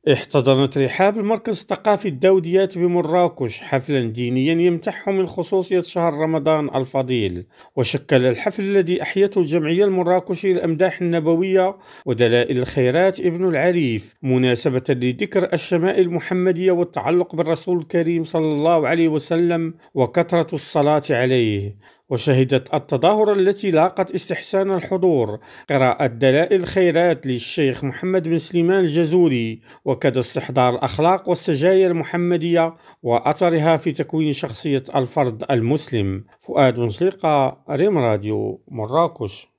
احتضنت رحاب المركز الثقافي الداوديات بمراكش حفلا دينيا يمتح من خصوصية شهر رمضان الفضيل. وشكل الحفل الذي أحيته الجمعية المراكشية للأمداح النبوية ودلائل الخيرات ابن العريف مناسبة لذكر الشمائل المحمدية والتعلق بالرسول الكريم صلى الله عليه وسلم وكثرة الصلاة عليه. وشهدت التظاهرة التي لاقت استحسان الحضور قراءة دلائل الخيرات للشيخ محمد بن سليمان الجزوري، وكذا استحضار الأخلاق والسجايا المحمدية وأثرها في تكوين شخصية الفرد المسلم. فؤاد نصيقة، ريم راديو، مراكش.